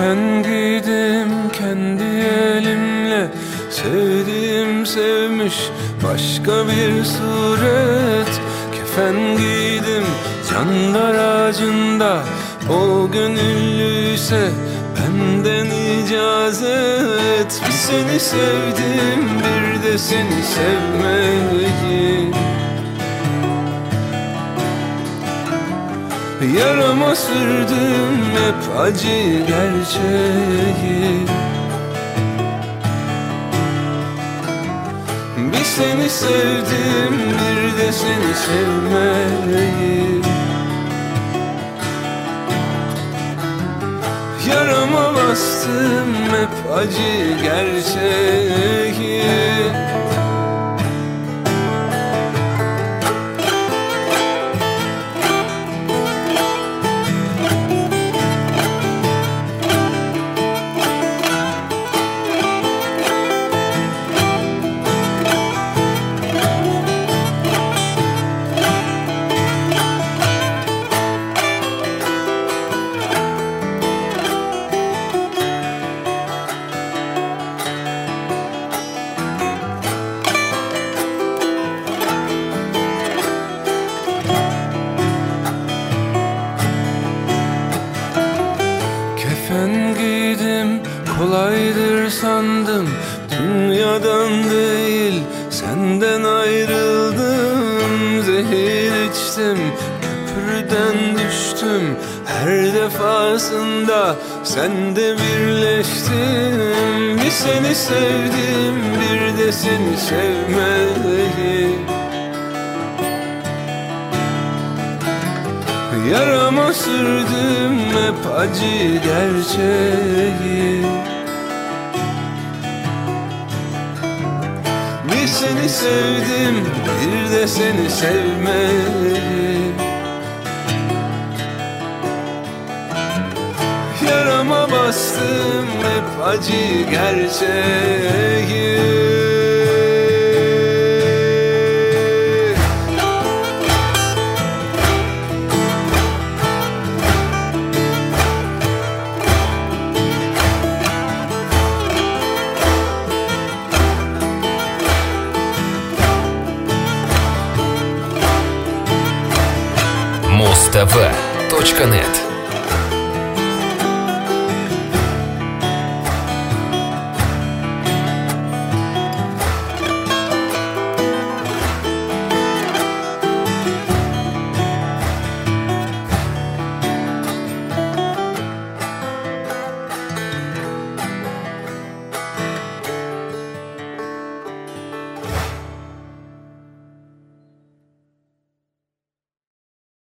Kefen giydim kendi elimle, sevdiğim sevmiş başka bir suret. Kefen giydim can dar ağacında, o gönüllüyse benden icazet. Bir seni sevdim, bir de seni sevmeyi. Yarama sürdüm hep acı gerçeği. Bir seni sevdim, bir de seni sevmeyi. Yarama bastım hep acı gerçeği. Kefen giydim, kolaydır sandım. Dünyadan değil, senden ayrıldım. Zehir içtim, köprüden düştüm. Her defasında sende birleştim. Bir seni sevdim, bir de seni sevmeyi. Yarama sürdüm hep acı gerçeği. Bir seni sevdim, bir de seni sevmeyi. Yarama bastım hep acı gerçeği. Mustv.net